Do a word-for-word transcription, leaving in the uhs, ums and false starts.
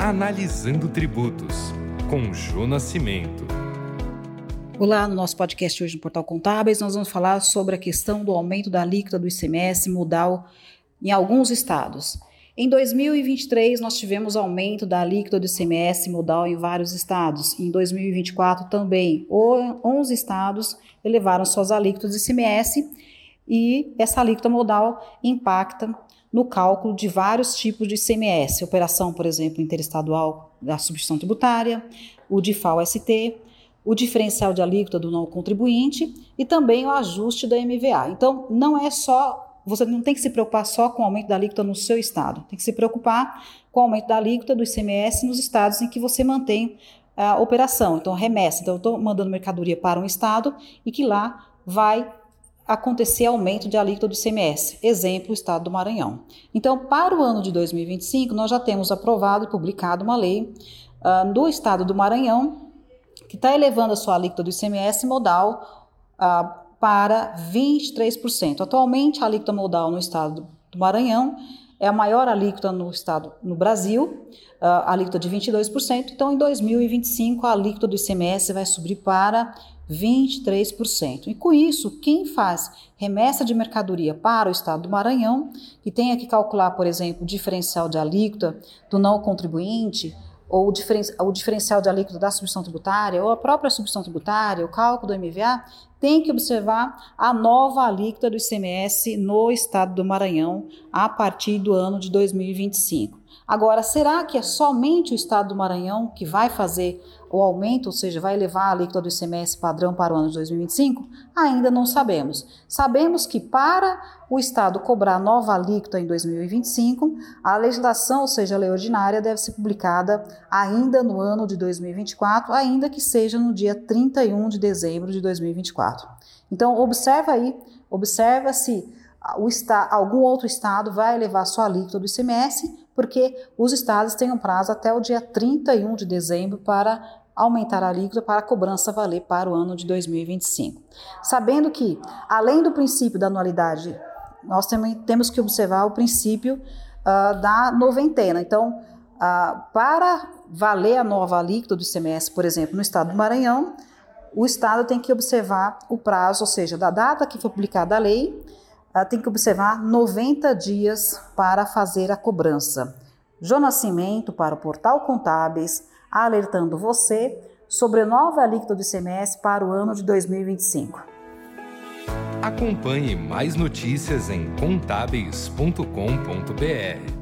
Analisando Tributos, com Jô Nascimento. Olá, no nosso podcast hoje no Portal Contábeis, nós vamos falar sobre a questão do aumento da alíquota do I C M S modal em alguns estados. Em dois mil e vinte e três, nós tivemos aumento da alíquota do I C M S modal em vários estados. Em dois mil e vinte e quatro também, onze estados elevaram suas alíquotas do I C M S e essa alíquota modal impacta no cálculo de vários tipos de I C M S, operação, por exemplo, interestadual da substituição tributária, o D I F A O-S T, o diferencial de alíquota do não contribuinte e também o ajuste da M V A. Então, não é só, você não tem que se preocupar só com o aumento da alíquota no seu estado, tem que se preocupar com o aumento da alíquota do I C M S nos estados em que você mantém a operação, então remessa. Então, eu estou mandando mercadoria para um estado e que lá vai acontecer aumento de alíquota do I C M S, exemplo, o estado do Maranhão. Então, para o ano de dois mil e vinte e cinco, nós já temos aprovado e publicado uma lei uh, do estado do Maranhão, que está elevando a sua alíquota do I C M S modal uh, para vinte e três por cento. Atualmente, a alíquota modal no estado do Maranhão é a maior alíquota no estado no Brasil, uh, a alíquota de vinte e dois por cento. Então, em dois mil e vinte e cinco, a alíquota do I C M S vai subir para vinte e três por cento. E com isso, quem faz remessa de mercadoria para o estado do Maranhão, que tenha que calcular, por exemplo, o diferencial de alíquota do não contribuinte, ou o, diferen o diferencial de alíquota da substituição tributária, ou a própria substituição tributária, o cálculo do M V A, tem que observar a nova alíquota do I C M S no estado do Maranhão a partir do ano de dois mil e vinte e cinco. Agora, será que é somente o estado do Maranhão que vai fazer o aumento, ou seja, vai levar a alíquota do I C M S padrão para o ano de dois mil e vinte e cinco? Ainda não sabemos. Sabemos que para o estado cobrar nova alíquota em dois mil e vinte e cinco, a legislação, ou seja, a lei ordinária, deve ser publicada ainda no ano de dois mil e vinte e quatro, ainda que seja no dia trinta e um de dezembro de dois mil e vinte e quatro. Então, observa aí, observa se o está, algum outro estado vai elevar sua alíquota do I C M S, porque os estados têm um prazo até o dia trinta e um de dezembro para aumentar a alíquota para a cobrança valer para o ano de dois mil e vinte e cinco. Sabendo que, além do princípio da anualidade, nós também temos que observar o princípio uh, da noventena. Então, uh, para valer a nova alíquota do I C M S, por exemplo, no estado do Maranhão, o estado tem que observar o prazo, ou seja, da data que foi publicada a lei, tem que observar noventa dias para fazer a cobrança. Jô Nascimento para o Portal Contábeis, alertando você sobre a nova alíquota do I C M S para o ano de dois mil e vinte e cinco. Acompanhe mais notícias em contábeis ponto com ponto br.